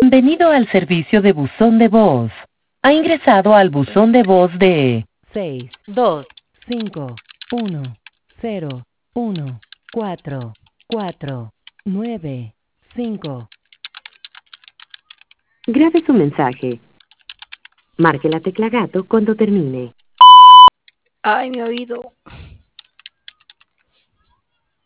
Bienvenido al servicio de buzón de voz. Ha ingresado al buzón de voz de 6 2, 5 1 0 1 4 4 9 5. Grabe su mensaje. Marque la tecla gato cuando termine. ay, mi oído.